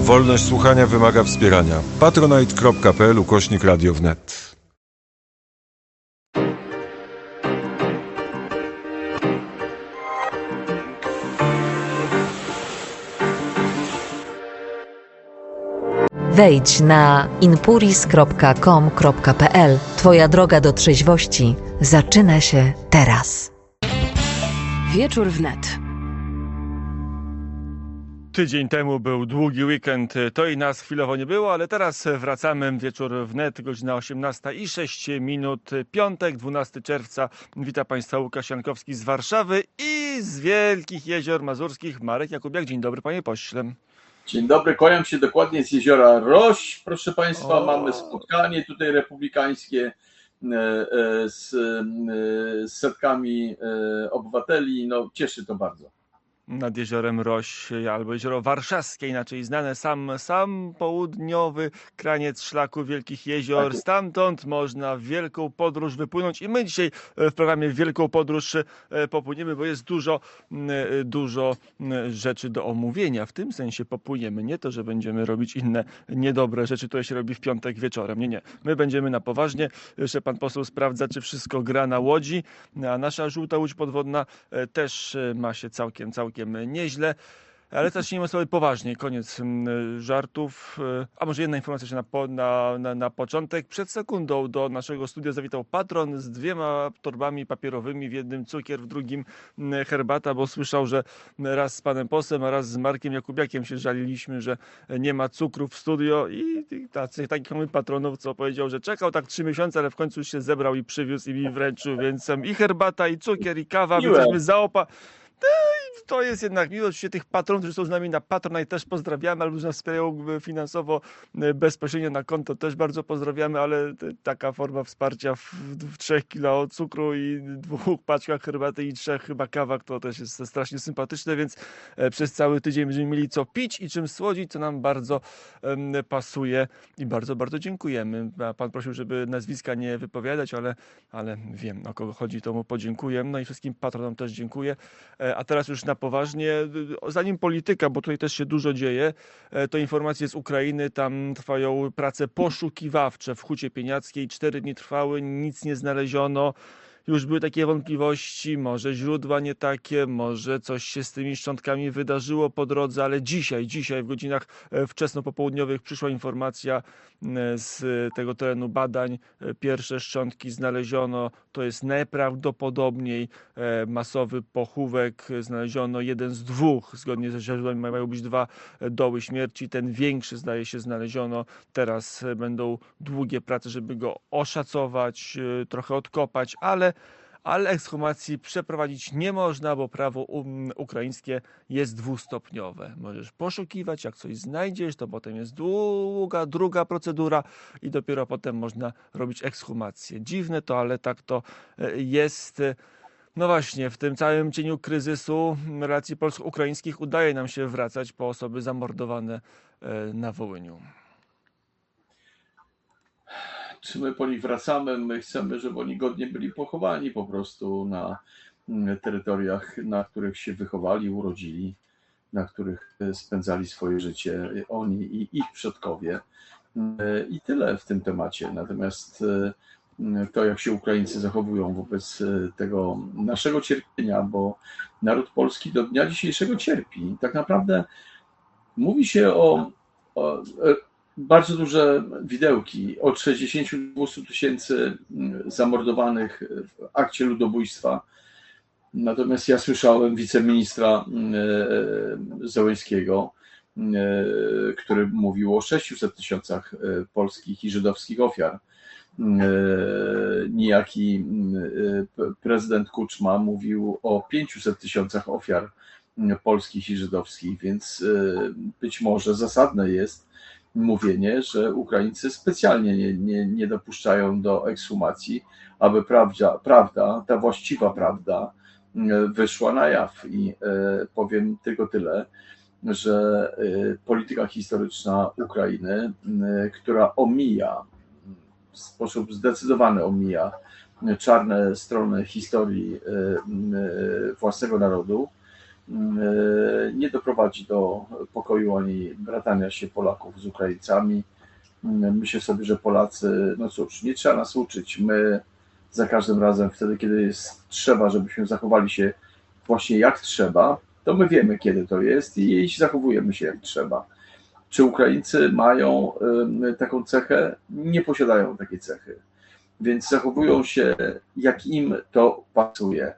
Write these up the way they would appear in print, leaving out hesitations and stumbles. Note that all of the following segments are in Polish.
Wolność słuchania wymaga wspierania. patronite.pl/Radio wnet. Wejdź na inpuris.com.pl. Twoja droga do trzeźwości zaczyna się teraz. Wieczór wnet. Tydzień temu był długi weekend, to i nas chwilowo nie było, ale teraz wracamy. Wieczór wnet, godzina 18:06, piątek, 12 czerwca. Witam Państwa, Łukasz Jankowski z Warszawy i z Wielkich Jezior Mazurskich Marek Jakubiak. Dzień dobry, panie pośle. Dzień dobry, kłaniam się dokładnie z jeziora Roś. Proszę Państwa, mamy spotkanie tutaj republikańskie z setkami obywateli. No, cieszy to bardzo. Nad jeziorem Roś, albo jezioro Warszawskie, inaczej znane, sam południowy kraniec szlaku Wielkich Jezior. Stamtąd można w wielką podróż wypłynąć i my dzisiaj w programie Wielką Podróż popłyniemy, bo jest dużo rzeczy do omówienia. W tym sensie popłyniemy. Nie to, że będziemy robić inne niedobre rzeczy, które się robi w piątek wieczorem. Nie. My będziemy na poważnie. Jeszcze pan poseł sprawdza, czy wszystko gra na łodzi, a nasza żółta łódź podwodna też ma się całkiem nieźle, ale zacznijmy sobie poważnie. Koniec żartów. A może jedna informacja jeszcze na początek. Przed sekundą do naszego studia zawitał patron z 2 torbami papierowymi, w jednym cukier, w drugim herbata, bo słyszał, że raz z panem posłem, a raz z Markiem Jakubiakiem się żaliliśmy, że nie ma cukru w studio i takich mamy patronów, co powiedział, że czekał tak 3 miesiące, ale w końcu już się zebrał i przywiózł i mi wręczył, więc i herbata, i cukier, i kawa, my jesteśmy To jest jednak miłość. Oczywiście tych patronów, którzy są z nami na Patronite, też pozdrawiamy, albo którzy nas wspierają finansowo bezpośrednio na konto, też bardzo pozdrawiamy, ale taka forma wsparcia w 3 kilo cukru i 2 paczkach herbaty i 3 chyba kawach, to też jest strasznie sympatyczne, więc przez cały tydzień będziemy mieli co pić i czym słodzić, co nam bardzo pasuje i bardzo, bardzo dziękujemy. Pan prosił, żeby nazwiska nie wypowiadać, ale wiem, o kogo chodzi, to mu podziękuję. No i wszystkim patronom też dziękuję. A teraz już na poważnie, zanim polityka, bo tutaj też się dużo dzieje, to informacje z Ukrainy, tam trwają prace poszukiwawcze w Hucie Pieniackiej, 4 dni trwały, nic nie znaleziono. Już były takie wątpliwości, może źródła nie takie, może coś się z tymi szczątkami wydarzyło po drodze, ale dzisiaj w godzinach wczesnopopołudniowych przyszła informacja z tego terenu badań. Pierwsze szczątki znaleziono, to jest najprawdopodobniej masowy pochówek. Znaleziono 1 z 2, zgodnie ze źródłami mają być 2 doły śmierci. Ten większy, zdaje się, znaleziono. Teraz będą długie prace, żeby go oszacować, trochę odkopać, ale ekshumacji przeprowadzić nie można, bo prawo ukraińskie jest 2-stopniowe. Możesz poszukiwać, jak coś znajdziesz, to potem jest druga procedura i dopiero potem można robić ekshumację. Dziwne to, ale tak to jest. No właśnie, w tym całym cieniu kryzysu relacji polsko-ukraińskich udaje nam się wracać po osoby zamordowane na Wołyniu. Czy my po nich wracamy? My chcemy, żeby oni godnie byli pochowani po prostu na terytoriach, na których się wychowali, urodzili, na których spędzali swoje życie, oni i ich przodkowie. I tyle w tym temacie. Natomiast to, jak się Ukraińcy zachowują wobec tego naszego cierpienia, bo naród polski do dnia dzisiejszego cierpi. Tak naprawdę mówi się o bardzo duże widełki od 60-200 tysięcy zamordowanych w akcie ludobójstwa. Natomiast ja słyszałem wiceministra Zełenskiego, który mówił o 600 tysiącach polskich i żydowskich ofiar. Niejaki prezydent Kuczma mówił o 500 tysiącach ofiar polskich i żydowskich, więc być może zasadne jest mówienie, że Ukraińcy specjalnie nie dopuszczają do ekshumacji, aby prawda, ta właściwa prawda wyszła na jaw. I powiem tylko tyle, że polityka historyczna Ukrainy, która w sposób zdecydowany omija czarne strony historii własnego narodu, nie doprowadzi do pokoju ani bratania się Polaków z Ukraińcami. Myślę sobie, że Polacy, no cóż, nie trzeba nas uczyć. My za każdym razem, wtedy, kiedy jest trzeba, żebyśmy zachowali się właśnie jak trzeba, to my wiemy, kiedy to jest i zachowujemy się jak trzeba. Czy Ukraińcy mają taką cechę? Nie posiadają takiej cechy, więc zachowują się, jak im to pasuje.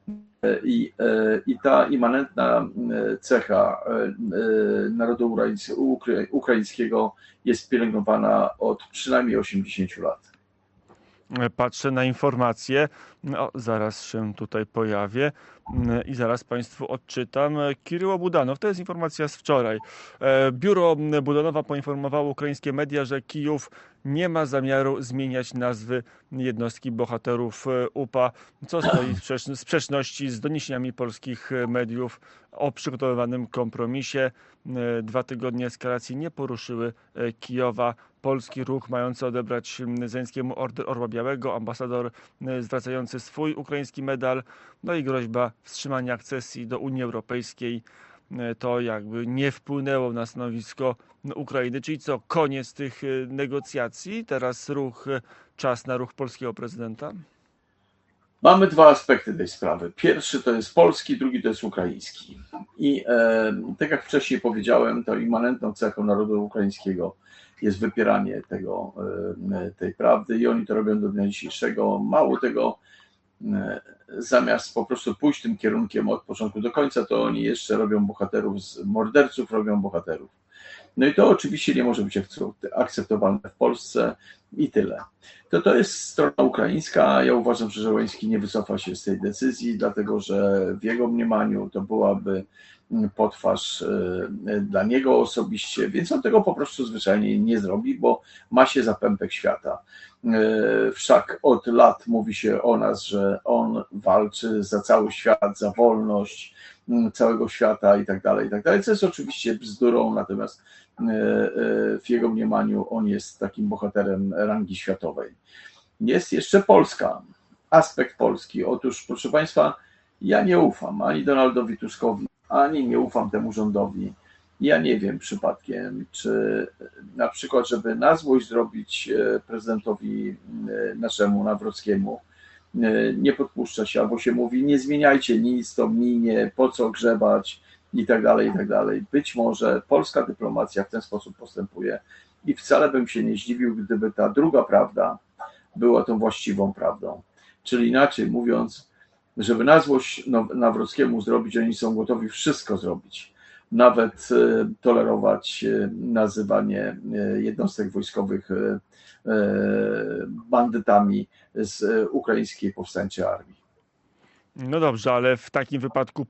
I ta immanentna cecha narodu ukraińskiego jest pielęgnowana od przynajmniej 80 lat. Patrzę na informacje, no, zaraz się tutaj pojawię i zaraz Państwu odczytam. Kiryło Budanow, to jest informacja z wczoraj. Biuro Budanowa poinformowało ukraińskie media, że Kijów nie ma zamiaru zmieniać nazwy jednostki bohaterów UPA, co stoi w sprzeczności z doniesieniami polskich mediów o przygotowywanym kompromisie. 2 tygodnie eskalacji nie poruszyły Kijowa. Polski ruch mający odebrać Zełenskiemu Order Orła Białego, ambasador zwracający swój ukraiński medal, no i groźba wstrzymania akcesji do Unii Europejskiej. To jakby nie wpłynęło na stanowisko Ukrainy. Czyli co, koniec tych negocjacji? Teraz czas na ruch polskiego prezydenta? Mamy dwa aspekty tej sprawy. Pierwszy to jest polski, drugi to jest ukraiński. I tak jak wcześniej powiedziałem, to immanentną cechą narodu ukraińskiego jest wypieranie tej prawdy i oni to robią do dnia dzisiejszego. Mało tego, zamiast po prostu pójść tym kierunkiem od początku do końca, to oni jeszcze robią bohaterów, z morderców robią bohaterów. No i to oczywiście nie może być akceptowalne w Polsce i tyle. To jest strona ukraińska. Ja uważam, że Zełenski nie wycofa się z tej decyzji, dlatego że w jego mniemaniu to byłaby potwarz dla niego osobiście, więc on tego po prostu zwyczajnie nie zrobi, bo ma się za pępek świata. Wszak od lat mówi się o nas, że on walczy za cały świat, za wolność całego świata i tak dalej, co jest oczywiście bzdurą, natomiast w jego mniemaniu on jest takim bohaterem rangi światowej. Jest jeszcze Polska, aspekt Polski. Otóż, proszę Państwa, ja nie ufam ani Donaldowi Tuskowi, ani nie ufam temu rządowi. Ja nie wiem przypadkiem, czy na przykład, żeby na złość zrobić prezydentowi naszemu Nawrockiemu, nie podpuszcza się, albo się mówi, nie zmieniajcie nic, to minie, po co grzebać i tak dalej, i tak dalej. Być może polska dyplomacja w ten sposób postępuje i wcale bym się nie zdziwił, gdyby ta druga prawda była tą właściwą prawdą. Czyli inaczej mówiąc, żeby na złość Nawrockiemu zrobić, oni są gotowi wszystko zrobić. Nawet tolerować nazywanie jednostek wojskowych bandytami z ukraińskiej powstańczej armii. No dobrze, ale w takim wypadku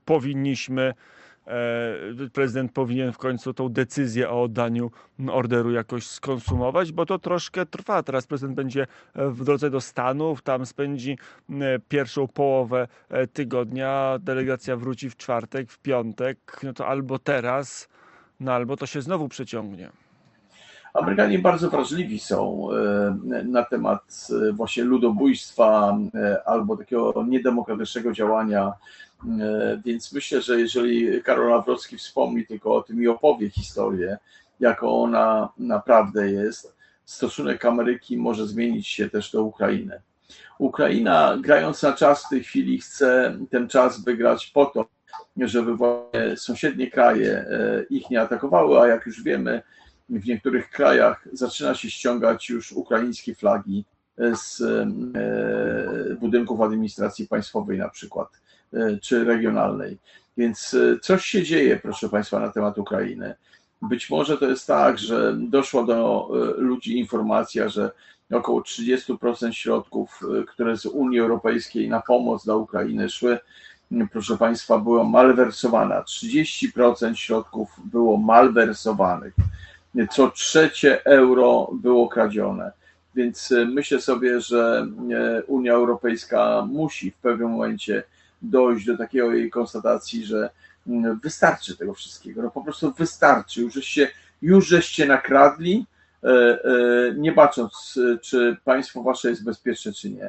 prezydent powinien w końcu tą decyzję o oddaniu orderu jakoś skonsumować, bo to troszkę trwa. Teraz prezydent będzie w drodze do Stanów, tam spędzi pierwszą połowę tygodnia, delegacja wróci w czwartek, w piątek, no to albo teraz, no albo to się znowu przeciągnie. Amerykanie bardzo wrażliwi są na temat właśnie ludobójstwa albo takiego niedemokratycznego działania, więc myślę, że jeżeli Karol Nawrocki wspomni tylko o tym i opowie historię, jaką ona naprawdę jest, stosunek Ameryki może zmienić się też do Ukrainy. Ukraina, grając na czas w tej chwili, chce ten czas wygrać po to, żeby właśnie sąsiednie kraje ich nie atakowały, a jak już wiemy, w niektórych krajach zaczyna się ściągać już ukraińskie flagi z budynków administracji państwowej na przykład, czy regionalnej. Więc coś się dzieje, proszę Państwa, na temat Ukrainy. Być może to jest tak, że doszła do ludzi informacja, że około 30% środków, które z Unii Europejskiej na pomoc dla Ukrainy szły, proszę Państwa, była malwersowana. 30% środków było malwersowanych. Co trzecie euro było kradzione. Więc myślę sobie, że Unia Europejska musi w pewnym momencie dojść do takiej jej konstatacji, że wystarczy tego wszystkiego. No po prostu wystarczy. Już żeście nakradli, nie bacząc, czy państwo wasze jest bezpieczne, czy nie.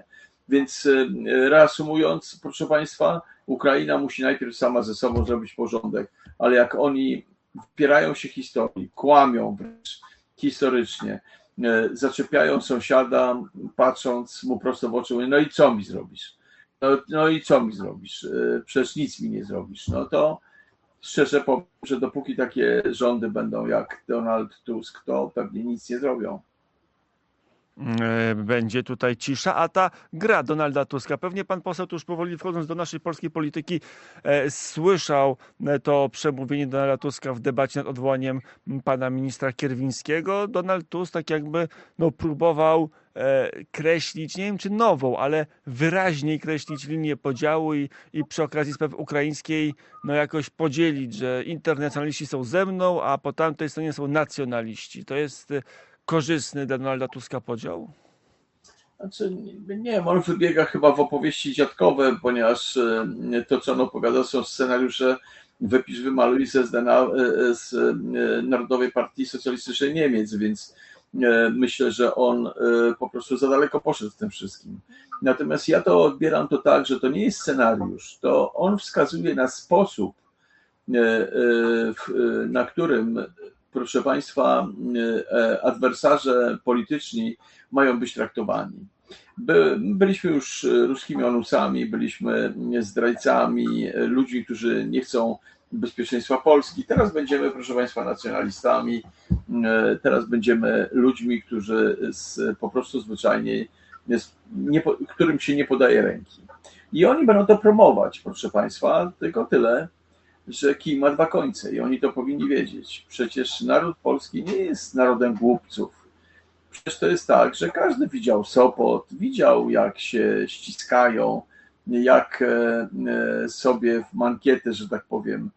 Więc reasumując, proszę Państwa, Ukraina musi najpierw sama ze sobą zrobić porządek, ale jak oni wpierają się historii, kłamią wręcz historycznie, zaczepiają sąsiada, patrząc mu prosto w oczy, mówią, no i co mi zrobisz? No i co mi zrobisz? Przecież nic mi nie zrobisz. No to szczerze powiem, że dopóki takie rządy będą jak Donald Tusk, to pewnie nic nie zrobią. Będzie tutaj cisza, a ta gra Donalda Tuska. Pewnie pan poseł, tu już powoli wchodząc do naszej polskiej polityki, słyszał to przemówienie Donalda Tuska w debacie nad odwołaniem pana ministra Kierwińskiego. Donald Tusk tak jakby próbował kreślić, nie wiem czy nową, ale wyraźniej kreślić linię podziału i przy okazji sprawy ukraińskiej jakoś podzielić, że internacjonaliści są ze mną, a po tamtej stronie są nacjonaliści. To jest korzystny dla Donalda Tuska podział? Znaczy, nie wiem, on wybiega chyba w opowieści dziadkowe, ponieważ to, co on opowiada, są scenariusze wypisz, wymaluj z Narodowej Partii Socjalistycznej Niemiec, więc myślę, że on po prostu za daleko poszedł w tym wszystkim. Natomiast ja to odbieram to tak, że to nie jest scenariusz, to on wskazuje na sposób, na którym, proszę Państwa, adwersarze polityczni mają być traktowani. Byliśmy już ruskimi onusami, byliśmy zdrajcami, ludźmi, którzy nie chcą bezpieczeństwa Polski. Teraz będziemy, proszę Państwa, nacjonalistami, teraz będziemy ludźmi, którzy po prostu zwyczajnie, którym się nie podaje ręki. I oni będą to promować, proszę Państwa, tylko tyle, że kij ma dwa końce i oni to powinni wiedzieć. Przecież naród polski nie jest narodem głupców. Przecież to jest tak, że każdy widział Sopot, widział jak się ściskają, jak sobie w mankiety, że tak powiem,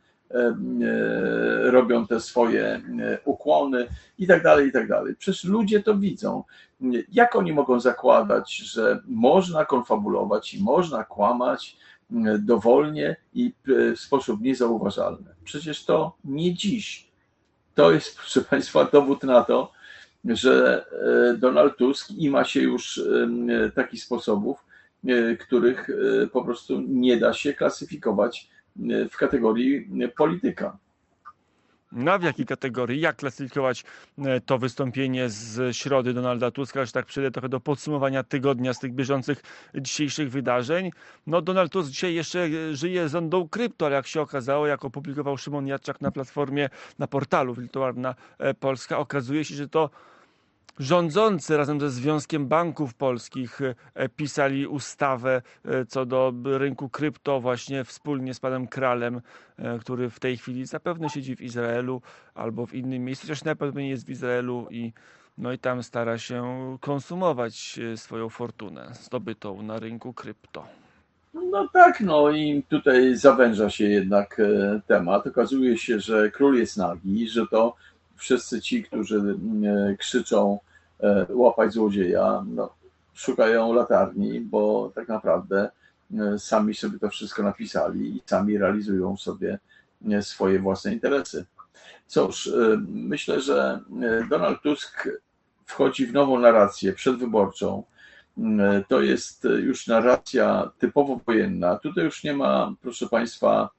robią te swoje ukłony i tak dalej, i tak dalej. Przecież ludzie to widzą. Jak oni mogą zakładać, że można konfabulować i można kłamać dowolnie i w sposób niezauważalny? Przecież to nie dziś. To jest, proszę Państwa, dowód na to, że Donald Tusk ima się już takich sposobów, których po prostu nie da się klasyfikować w kategorii polityka. No a w jakiej kategorii? Jak klasyfikować to wystąpienie z środy Donalda Tuska, że tak przejdę trochę do podsumowania tygodnia z tych bieżących dzisiejszych wydarzeń? No Donald Tusk dzisiaj jeszcze żyje zondą krypto, ale jak się okazało, jak opublikował Szymon Jadczak na platformie, na portalu Wirtualna Polska, okazuje się, że to rządzący razem ze Związkiem Banków Polskich pisali ustawę co do rynku krypto właśnie wspólnie z panem Kralem, który w tej chwili zapewne siedzi w Izraelu albo w innym miejscu, chociaż najpewniej jest w Izraelu i tam stara się konsumować swoją fortunę zdobytą na rynku krypto. No tak, i tutaj zawęża się jednak temat. Okazuje się, że król jest nagi, że to wszyscy ci, którzy krzyczą łapać złodzieja, szukają latarni, bo tak naprawdę sami sobie to wszystko napisali i sami realizują sobie swoje własne interesy. Cóż, myślę, że Donald Tusk wchodzi w nową narrację przedwyborczą. To jest już narracja typowo wojenna. Tutaj już nie ma, proszę Państwa,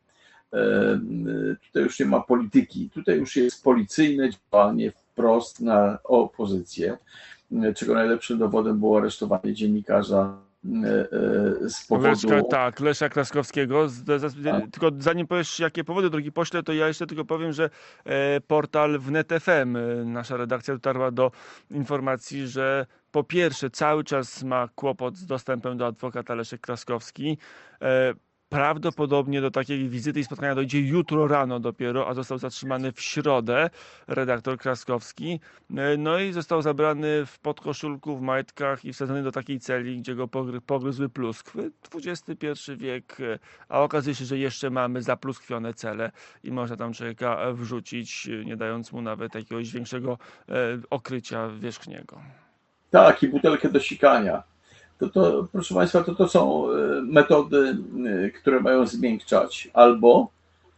tutaj już nie ma polityki. Tutaj już jest policyjne działanie wprost na opozycję, czego najlepszym dowodem było aresztowanie dziennikarza z powodu... Leszka Kraskowskiego. Tylko zanim powiesz, jakie powody, drogi pośle, to ja jeszcze tylko powiem, że portal Wnet.fm, nasza redakcja dotarła do informacji, że po pierwsze cały czas ma kłopot z dostępem do adwokata Leszek Kraskowski. Prawdopodobnie do takiej wizyty i spotkania dojdzie jutro rano dopiero, a został zatrzymany w środę redaktor Kraskowski. I został zabrany w podkoszulku, w majtkach i wsadzony do takiej celi, gdzie go pogryzły pluskwy. XXI wiek, a okazuje się, że jeszcze mamy zapluskwione cele i można tam człowieka wrzucić, nie dając mu nawet jakiegoś większego okrycia wierzchniego. Tak, i butelkę do sikania. To, proszę Państwa, to są metody, które mają zmiękczać. Albo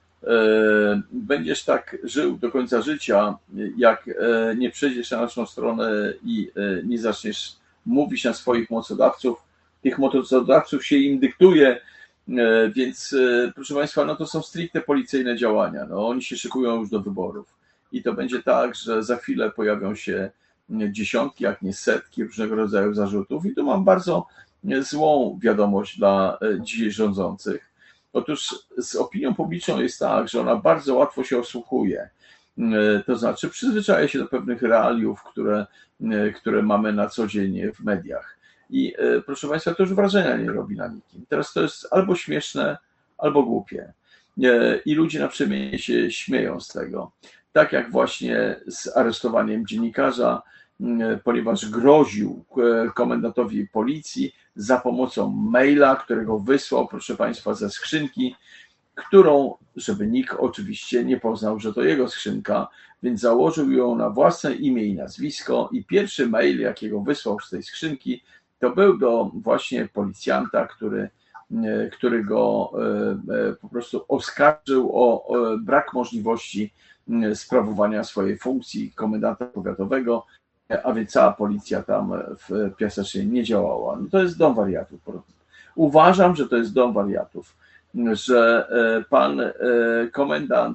będziesz tak żył do końca życia, jak nie przejdziesz na naszą stronę i nie zaczniesz mówić na swoich mocodawców, tych motocydlowców się im dyktuje, więc proszę Państwa, no to są stricte policyjne działania. No, oni się szykują już do wyborów i to będzie tak, że za chwilę pojawią się dziesiątki, jak nie setki różnego rodzaju zarzutów i tu mam bardzo złą wiadomość dla dzisiaj rządzących. Otóż z opinią publiczną jest tak, że ona bardzo łatwo się osłuchuje. To znaczy przyzwyczaja się do pewnych realiów, które mamy na co dzień w mediach. I proszę Państwa, to już wrażenia nie robi na nikim. Teraz to jest albo śmieszne, albo głupie. I ludzie na przemianie się śmieją z tego. Tak jak właśnie z aresztowaniem dziennikarza, ponieważ groził komendantowi policji za pomocą maila, którego wysłał, proszę Państwa, ze skrzynki, którą, żeby nikt oczywiście nie poznał, że to jego skrzynka, więc założył ją na własne imię i nazwisko i pierwszy mail, jakiego wysłał z tej skrzynki, to był do właśnie policjanta, który go po prostu oskarżył o brak możliwości sprawowania swojej funkcji komendanta powiatowego, a więc cała policja tam w Piasecznie nie działała. No to jest dom wariatów. Uważam, że to jest dom wariatów, że pan komendant,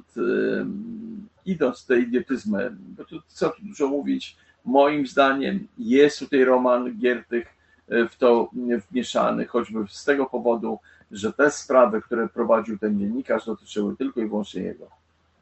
idąc te idiotyzmy, bo tu co tu dużo mówić, moim zdaniem jest tutaj Roman Giertych w to wmieszany, choćby z tego powodu, że te sprawy, które prowadził ten dziennikarz, dotyczyły tylko i wyłącznie jego.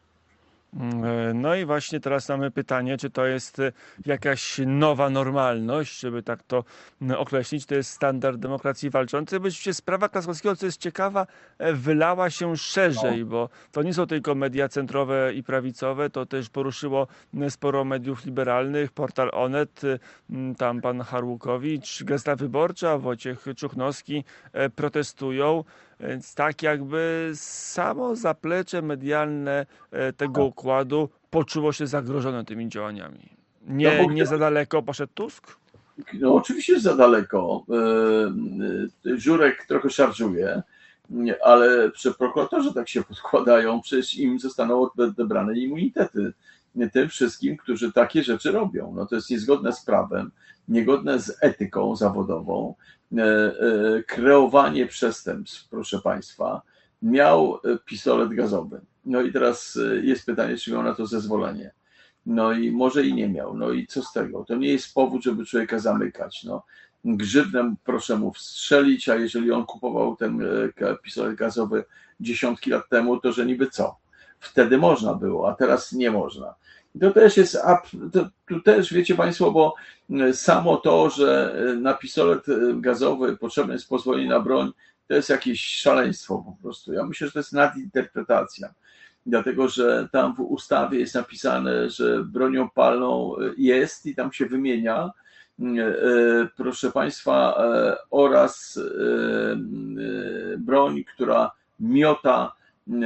No i właśnie teraz mamy pytanie, czy to jest jakaś nowa normalność, żeby tak to określić, to jest standard demokracji walczącej, bo oczywiście sprawa Klaskowskiego, co jest ciekawa, wylała się szerzej, bo to nie są tylko media centrowe i prawicowe, to też poruszyło sporo mediów liberalnych, portal Onet, tam pan Harłukowicz, Gazeta Wyborcza, Wojciech Czuchnowski protestują. Więc tak jakby samo zaplecze medialne tego układu poczuło się zagrożone tymi działaniami. Nie za daleko poszedł Tusk? No oczywiście jest za daleko. Żurek trochę szarżuje, ale przy prokuratorze tak się podkładają, przecież im zostaną odebrane immunitety. Tym wszystkim, którzy takie rzeczy robią. No to jest niezgodne z prawem, niegodne z etyką zawodową. Kreowanie przestępstw, proszę Państwa, miał pistolet gazowy. No i teraz jest pytanie, czy miał na to zezwolenie. No i może i nie miał. No i co z tego? To nie jest powód, żeby człowieka zamykać. No. Grzywnem proszę mu wstrzelić, a jeżeli on kupował ten pistolet gazowy dziesiątki lat temu, to że niby co? Wtedy można było, a teraz nie można. To też jest, tu też wiecie Państwo, bo samo to, że na pistolet gazowy potrzebne jest pozwolenie na broń, to jest jakieś szaleństwo po prostu. Ja myślę, że to jest nadinterpretacja, dlatego że tam w ustawie jest napisane, że bronią palną jest i tam się wymienia, proszę Państwa, oraz broń, która miota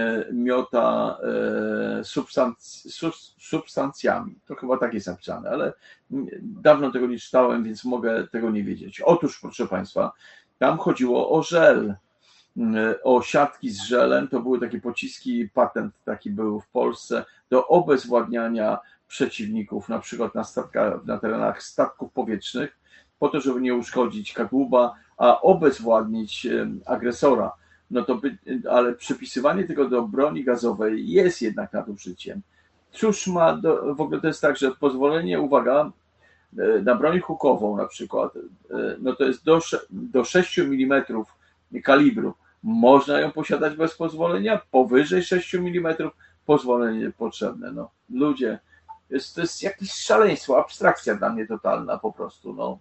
substancjami. To chyba tak jest napisane, ale dawno tego nie czytałem, więc mogę tego nie wiedzieć. Otóż, proszę Państwa, tam chodziło o żel, o siatki z żelem. To były takie pociski, patent taki był w Polsce do obezwładniania przeciwników, na przykład na terenach statków powietrznych, po to, żeby nie uszkodzić kadłuba, a obezwładnić agresora. No to ale przypisywanie tego do broni gazowej jest jednak nadużyciem. Cóż ma w ogóle to jest tak, że pozwolenie, uwaga, na broń hukową na przykład, no to jest do 6 mm kalibru. Można ją posiadać bez pozwolenia, powyżej 6 mm pozwolenie potrzebne. No, ludzie, to jest jakieś szaleństwo, abstrakcja dla mnie totalna po prostu. No.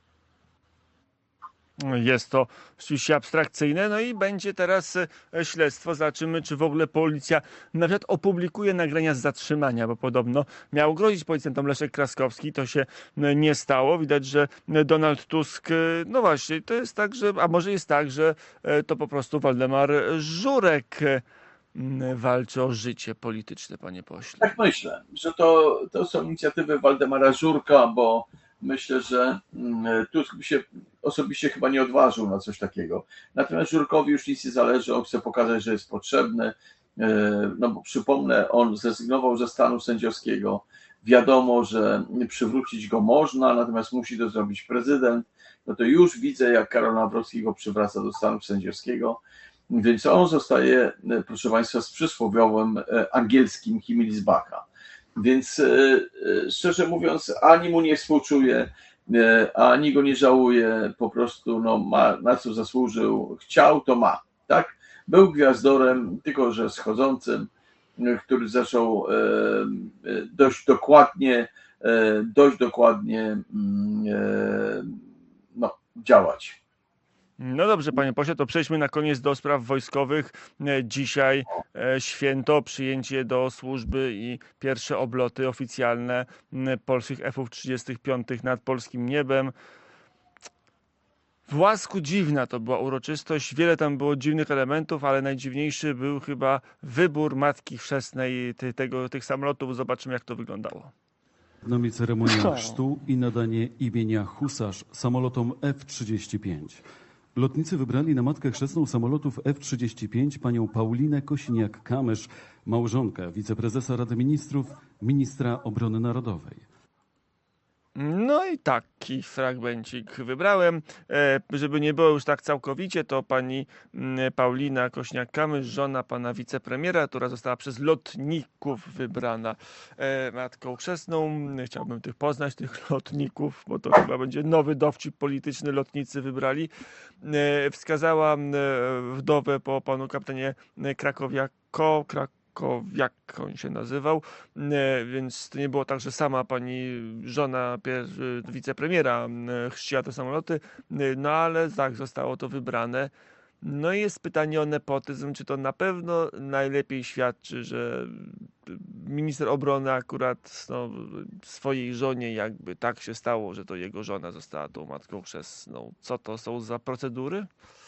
Jest to oczywiście abstrakcyjne, no i będzie teraz śledztwo. Zobaczymy, czy w ogóle policja nawet opublikuje nagrania z zatrzymania, bo podobno miał grozić policjantom Leszek Kraskowski, to się nie stało. Widać, że Donald Tusk, no właśnie, to jest tak, że, a może jest tak, że to po prostu Waldemar Żurek walczy o życie polityczne, panie pośle. Tak myślę, że to są inicjatywy Waldemara Żurka, bo myślę, że Tusk by się osobiście chyba nie odważył na coś takiego. Natomiast Żurkowi już nic nie zależy, on chce pokazać, że jest potrzebny No bo przypomnę, on zrezygnował ze stanu sędziowskiego. Wiadomo, że przywrócić go można, natomiast musi to zrobić prezydent. No to już widzę, jak Karol Nawrocki go przywraca do stanu sędziowskiego. Więc on zostaje, proszę Państwa, z przysłowiowym angielskim Himmelsbacha. Więc szczerze mówiąc, ani mu nie współczuję, ani go nie żałuję, po prostu no, ma na co zasłużył, chciał, to ma, tak? Był gwiazdorem, tylko że schodzącym, który zaczął dość dokładnie no, działać. No dobrze, panie pośle, to przejdźmy na koniec do spraw wojskowych. Dzisiaj święto, przyjęcie do służby i pierwsze obloty oficjalne polskich F-35 nad polskim niebem. W Łasku dziwna to była uroczystość, wiele tam było dziwnych elementów, ale najdziwniejszy był chyba wybór Matki Chrzestnej tych samolotów. Zobaczymy, jak to wyglądało. Przed nami ceremonia chrztu i nadanie imienia Husarz samolotom F-35. Lotnicy wybrali na Matkę Chrzestną samolotów F-35 panią Paulinę Kosiniak-Kamysz, małżonkę wiceprezesa Rady Ministrów, ministra obrony narodowej. No i taki fragmencik wybrałem. Żeby nie było już tak całkowicie, to pani Paulina Kośniak-Kamysz, żona pana wicepremiera, która została przez lotników wybrana Matką Chrzestną. Chciałbym poznać tych lotników, bo to chyba będzie nowy dowcip polityczny. Lotnicy wybrali. Wskazała wdowę po panu kapitanie Krakowiako, jak on się nazywał, więc to nie było tak, że sama pani żona wicepremiera chrzciła te samoloty, no ale tak zostało to wybrane. No i jest pytanie o nepotyzm, czy to na pewno najlepiej świadczy, że minister obrony akurat swojej żonie jakby tak się stało, że to jego żona została tą Matką Chrzestną. Co to są za procedury?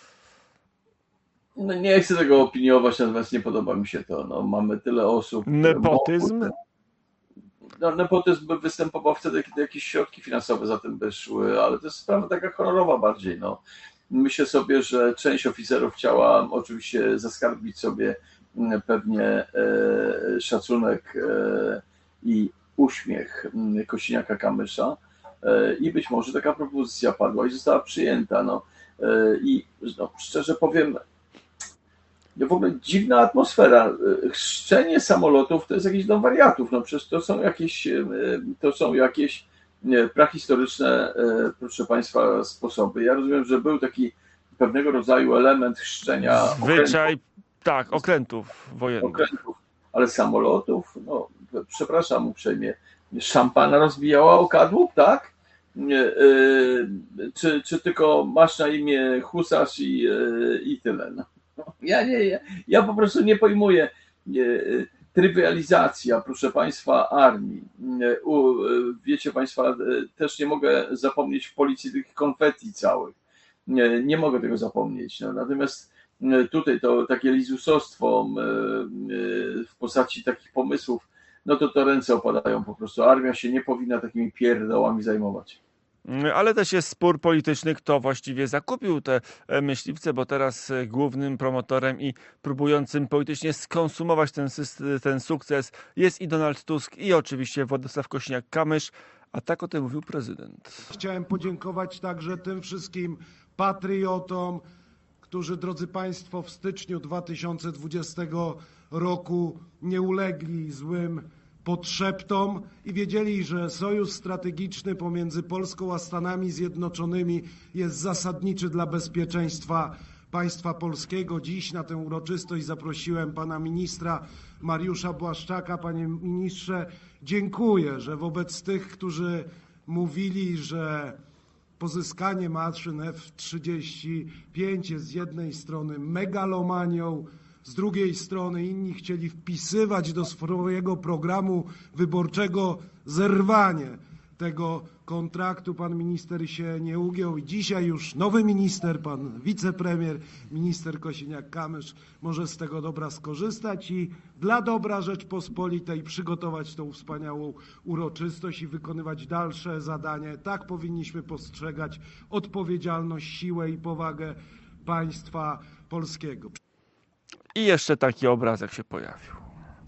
No nie chcę tego opiniować, natomiast nie podoba mi się to. No, mamy tyle osób. Nepotyzm? No, nepotyzm by występował wtedy, kiedy jakieś środki finansowe za tym by szły, ale to jest sprawa taka honorowa bardziej. No. Myślę sobie, że część oficerów chciała oczywiście zaskarbić sobie pewnie szacunek i uśmiech Kosiniaka-Kamysza i być może taka propozycja padła i została przyjęta. No. I no, szczerze powiem, w ogóle dziwna atmosfera. Chrzczenie samolotów to jest jakiś dom wariatów. No przecież to są jakieś prahistoryczne, proszę Państwa, sposoby. Ja rozumiem, że był taki pewnego rodzaju element chrzczenia zwyczaj, tak, okrętów wojennych. Okrętów, ale samolotów, no przepraszam uprzejmie, szampana rozbijała o kadłub, tak? Czy tylko masz na imię Husarz i tyle. No. Ja po prostu nie pojmuję. Trywializacja, proszę Państwa, armii. Wiecie Państwa, też nie mogę zapomnieć w policji tych konfetti całych. Nie mogę tego zapomnieć. No. Natomiast tutaj to takie lizusostwo w postaci takich pomysłów, no to ręce opadają po prostu. Armia się nie powinna takimi pierdołami zajmować. Ale też jest spór polityczny, kto właściwie zakupił te myśliwce, bo teraz głównym promotorem i próbującym politycznie skonsumować ten sukces jest i Donald Tusk, i oczywiście Władysław Kosiniak-Kamysz, a tak o tym mówił prezydent. Chciałem podziękować także tym wszystkim patriotom, którzy, drodzy Państwo, w styczniu 2020 roku nie ulegli złym podszeptom i wiedzieli, że sojusz strategiczny pomiędzy Polską a Stanami Zjednoczonymi jest zasadniczy dla bezpieczeństwa państwa polskiego. Dziś na tę uroczystość zaprosiłem pana ministra Mariusza Błaszczaka. Panie ministrze, dziękuję, że wobec tych, którzy mówili, że pozyskanie maszyn F-35 jest z jednej strony megalomanią, z drugiej strony inni chcieli wpisywać do swojego programu wyborczego zerwanie tego kontraktu. Pan minister się nie ugiął i dzisiaj już nowy minister, pan wicepremier, minister Kosiniak-Kamysz może z tego dobra skorzystać i dla dobra Rzeczpospolitej przygotować tą wspaniałą uroczystość i wykonywać dalsze zadanie. Tak powinniśmy postrzegać odpowiedzialność, siłę i powagę państwa polskiego. I jeszcze taki obrazek się pojawił.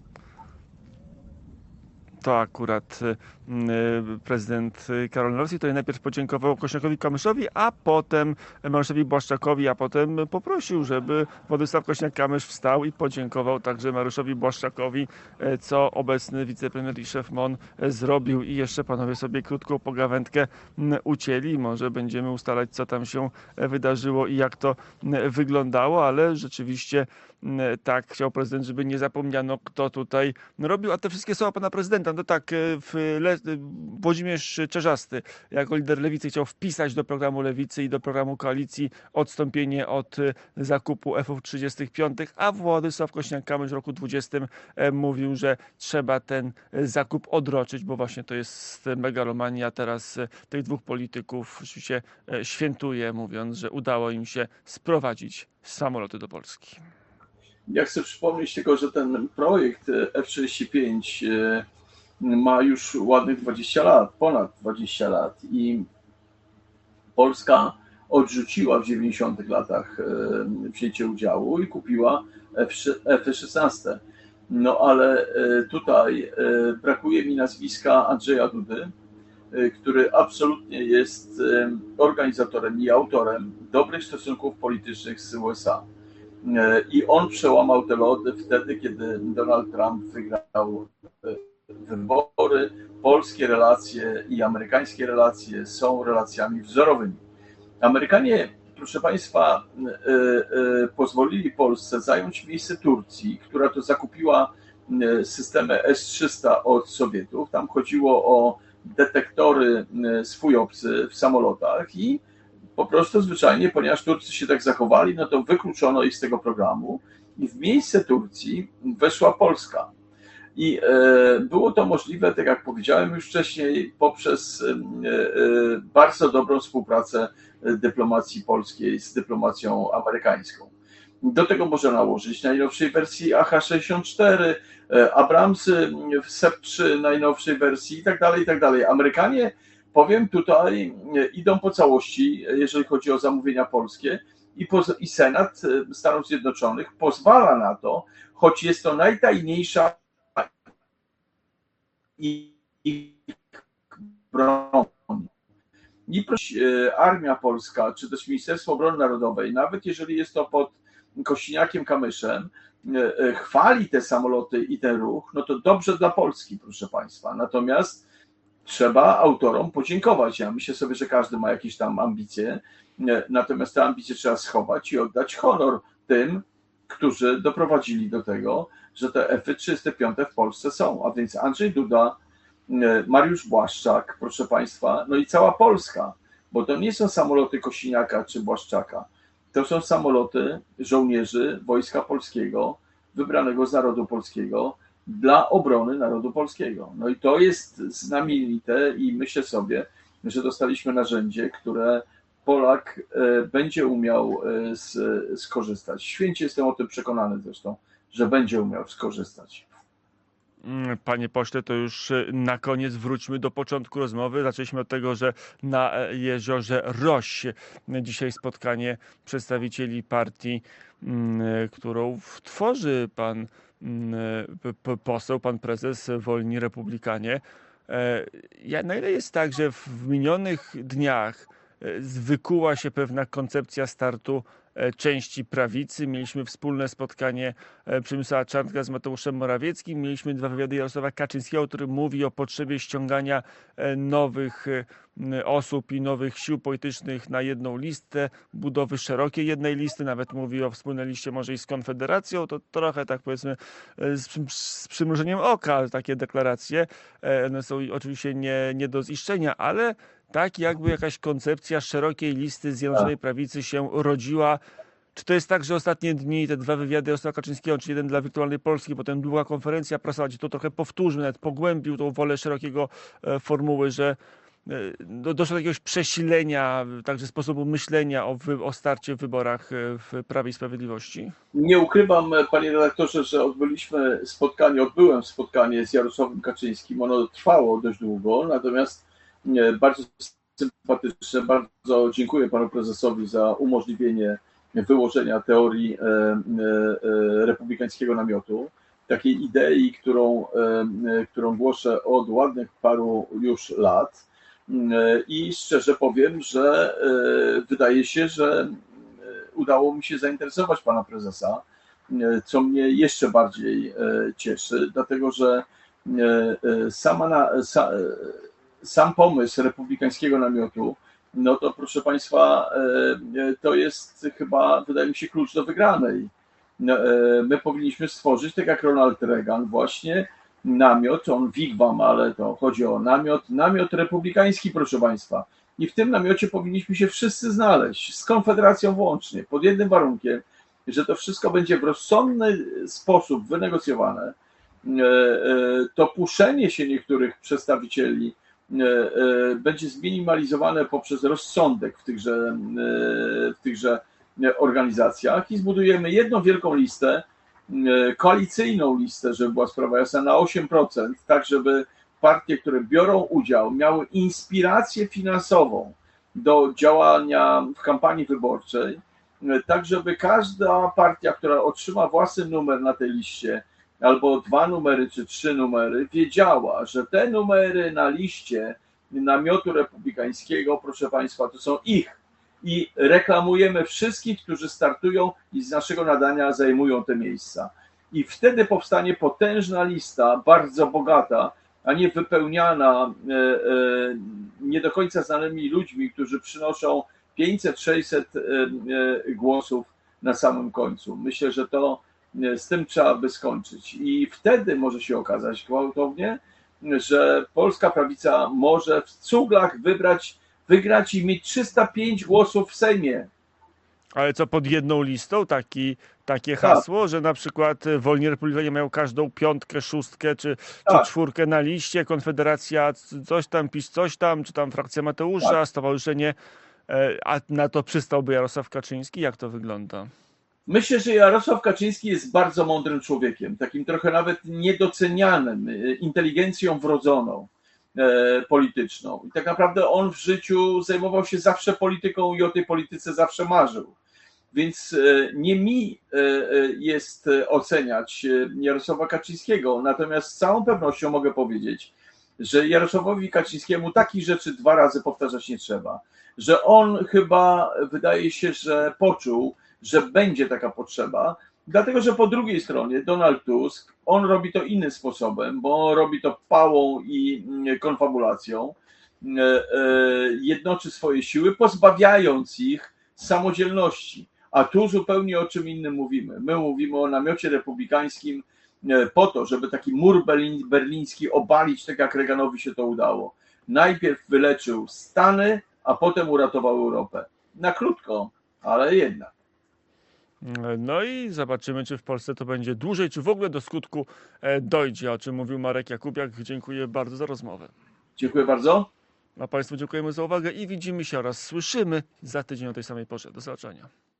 To akurat prezydent Karol Nawrocki, który najpierw podziękował Kosiniakowi-Kamyszowi, a potem Mariuszowi Błaszczakowi, a potem poprosił, żeby Władysław Kosiniak-Kamysz wstał i podziękował także Mariuszowi Błaszczakowi, co obecny wicepremier i szef MON zrobił. I jeszcze panowie sobie krótką pogawędkę ucięli. Może będziemy ustalać, co tam się wydarzyło i jak to wyglądało, ale rzeczywiście tak chciał prezydent, żeby nie zapomniano, kto tutaj robił. A te wszystkie słowa pana prezydenta, no tak, Włodzimierz Czerzasty jako lider Lewicy chciał wpisać do programu Lewicy i do programu Koalicji odstąpienie od zakupu F-35, a Władysław Kosiniak-Kamysz w roku 2020 mówił, że trzeba ten zakup odroczyć, bo właśnie to jest megalomania. Teraz tych dwóch polityków rzeczywiście świętuje, mówiąc, że udało im się sprowadzić samoloty do Polski. Ja chcę przypomnieć tylko, że ten projekt F-35 ma już ładnych 20 lat, ponad 20 lat i Polska odrzuciła w 90 latach wzięcie udziału i kupiła F-16. No ale tutaj brakuje mi nazwiska Andrzeja Dudy, który absolutnie jest organizatorem i autorem dobrych stosunków politycznych z USA. I on przełamał te lody wtedy, kiedy Donald Trump wygrał wybory. Polskie relacje i amerykańskie relacje są relacjami wzorowymi. Amerykanie, proszę Państwa, pozwolili Polsce zająć miejsce Turcji, która to zakupiła systemy S-300 od Sowietów. Tam chodziło o detektory swójowcy w samolotach i po prostu zwyczajnie, ponieważ Turcy się tak zachowali, no to wykluczono ich z tego programu i w miejsce Turcji weszła Polska. I było to możliwe, tak jak powiedziałem już wcześniej, poprzez bardzo dobrą współpracę dyplomacji polskiej z dyplomacją amerykańską. Do tego można nałożyć najnowszej wersji AH-64, Abramsy w SEP-3 najnowszej wersji i tak dalej. Amerykanie, powiem tutaj, idą po całości, jeżeli chodzi o zamówienia polskie i Senat Stanów Zjednoczonych pozwala na to, choć jest to najtajniejsza broń. I Armia Polska, czy też Ministerstwo Obrony Narodowej, nawet jeżeli jest to pod Kosiniakiem-Kamyszem, chwali te samoloty i ten ruch, no to dobrze dla Polski, proszę Państwa. Natomiast trzeba autorom podziękować. Ja myślę sobie, że każdy ma jakieś tam ambicje, natomiast te ambicje trzeba schować i oddać honor tym, którzy doprowadzili do tego, że te F-35 w Polsce są. A więc Andrzej Duda, Mariusz Błaszczak, proszę Państwa, no i cała Polska, bo to nie są samoloty Kosiniaka czy Błaszczaka. To są samoloty żołnierzy Wojska Polskiego, wybranego z narodu polskiego, dla obrony narodu polskiego. No i to jest znamienite i myślę sobie, że dostaliśmy narzędzie, które Polak będzie umiał skorzystać. Święcie jestem o tym przekonany zresztą, że będzie umiał skorzystać. Panie pośle, to już na koniec wróćmy do początku rozmowy. Zaczęliśmy od tego, że na jeziorze Roś dzisiaj spotkanie przedstawicieli partii, którą tworzy pan poseł, pan prezes Wolni Republikanie. Na ile jest tak, że w minionych dniach wykuła się pewna koncepcja startu części prawicy. Mieliśmy wspólne spotkanie Przemysława Czarnka z Mateuszem Morawieckim. Mieliśmy dwa wywiady Jarosława Kaczyńskiego, który mówi o potrzebie ściągania nowych osób i nowych sił politycznych na jedną listę, budowy szerokiej jednej listy, nawet mówi o wspólnej liście może i z Konfederacją. To trochę tak powiedzmy z przymrużeniem oka takie deklaracje. One są oczywiście nie do ziszczenia, ale tak jakby jakaś koncepcja szerokiej listy Zjednoczonej Prawicy się rodziła. Czy to jest tak, że ostatnie dni, te dwa wywiady Jarosława Kaczyńskiego, czyli jeden dla Wirtualnej Polski, potem długa konferencja prasowa, gdzie to trochę powtórzył, nawet pogłębił tą wolę szerokiego formuły, że doszło do jakiegoś przesilenia, także sposobu myślenia o starcie w wyborach w Prawie i Sprawiedliwości? Nie ukrywam, panie redaktorze, że odbyłem spotkanie z Jarosławem Kaczyńskim. Ono trwało dość długo, natomiast bardzo sympatyczne. Bardzo dziękuję panu prezesowi za umożliwienie wyłożenia teorii republikańskiego namiotu, takiej idei, którą głoszę od ładnych paru już lat. I szczerze powiem, że wydaje się, że udało mi się zainteresować pana prezesa, co mnie jeszcze bardziej cieszy, dlatego że sam pomysł republikańskiego namiotu, no to proszę państwa, to jest chyba, wydaje mi się, klucz do wygranej. My powinniśmy stworzyć, tak jak Ronald Reagan, właśnie namiot, on wigwam, ale to chodzi o namiot republikański, proszę państwa. I w tym namiocie powinniśmy się wszyscy znaleźć, z Konfederacją włącznie, pod jednym warunkiem, że to wszystko będzie w rozsądny sposób wynegocjowane. To puszenie się niektórych przedstawicieli będzie zminimalizowane poprzez rozsądek w tychże organizacjach i zbudujemy jedną wielką listę, koalicyjną listę, żeby była sprawa jasna, na 8%, tak żeby partie, które biorą udział, miały inspirację finansową do działania w kampanii wyborczej, tak żeby każda partia, która otrzyma własny numer na tej liście, albo 2 numery czy 3 numery, wiedziała, że te numery na liście namiotu republikańskiego, proszę państwa, to są ich. I reklamujemy wszystkich, którzy startują i z naszego nadania zajmują te miejsca. I wtedy powstanie potężna lista, bardzo bogata, a nie wypełniana nie do końca znanymi ludźmi, którzy przynoszą 500-600 głosów na samym końcu. Myślę, że z tym trzeba by skończyć. I wtedy może się okazać gwałtownie, że polska prawica może w cuglach wygrać i mieć 305 głosów w Sejmie. Ale co, pod jedną listą? Takie hasło, że na przykład Wolni Republikanie mają każdą 5., 6. czy 4 na liście, Konfederacja coś tam, PiS coś tam, czy tam frakcja Mateusza, stowarzyszenie, a na to przystałby Jarosław Kaczyński? Jak to wygląda? Myślę, że Jarosław Kaczyński jest bardzo mądrym człowiekiem, takim trochę nawet niedocenianym, inteligencją wrodzoną polityczną. I tak naprawdę on w życiu zajmował się zawsze polityką i o tej polityce zawsze marzył. Więc nie mi jest oceniać Jarosława Kaczyńskiego, natomiast z całą pewnością mogę powiedzieć, że Jarosławowi Kaczyńskiemu takich rzeczy 2 razy powtarzać nie trzeba. Że on chyba, wydaje się, że poczuł, że będzie taka potrzeba, dlatego że po drugiej stronie Donald Tusk, on robi to innym sposobem, bo robi to pałą i konfabulacją, jednoczy swoje siły, pozbawiając ich samodzielności. A tu zupełnie o czym innym mówimy. My mówimy o namiocie republikańskim po to, żeby taki mur berliński obalić, tak jak Reaganowi się to udało. Najpierw wyleczył Stany, a potem uratował Europę. Na krótko, ale jednak. No i zobaczymy, czy w Polsce to będzie dłużej, czy w ogóle do skutku dojdzie, o czym mówił Marek Jakubiak. Dziękuję bardzo za rozmowę. Dziękuję bardzo. A Państwu dziękujemy za uwagę i widzimy się oraz słyszymy za tydzień o tej samej porze. Do zobaczenia.